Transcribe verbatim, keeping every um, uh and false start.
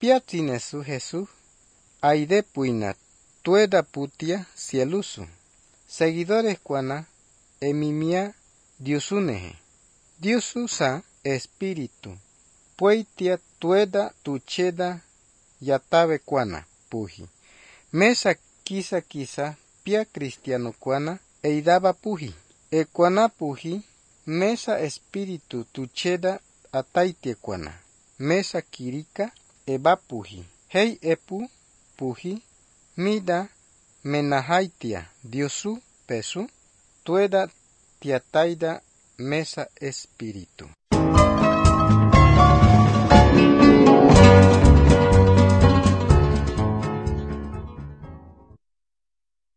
Piatinesu Jesús, aide puina, tueda putia cielusu. Seguidores cuana, emimia diusuneje. Diusu sa espíritu. Pueitia tueda tucheda yatave cuana, puji. Mesa quisa quisa, pia cristiano cuana, eidaba puji. E cuana puji, mesa espíritu tucheda ataitie cuana. Mesa kirika, eba puji. Hei epu, puji, mida menahaitia, diusu, pesu, tueda tiataida mesa espíritu.